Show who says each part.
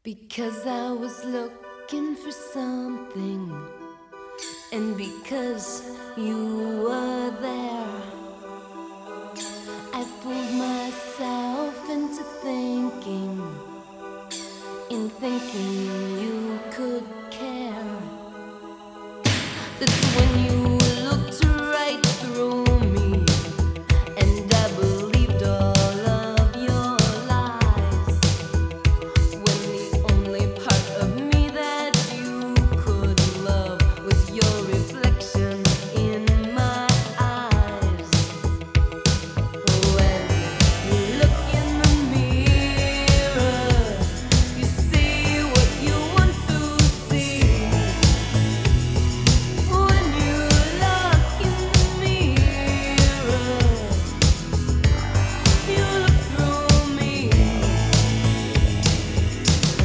Speaker 1: Because I was looking for something, and because you were there, I fooled myself into thinking, in thinking you could care. That's when you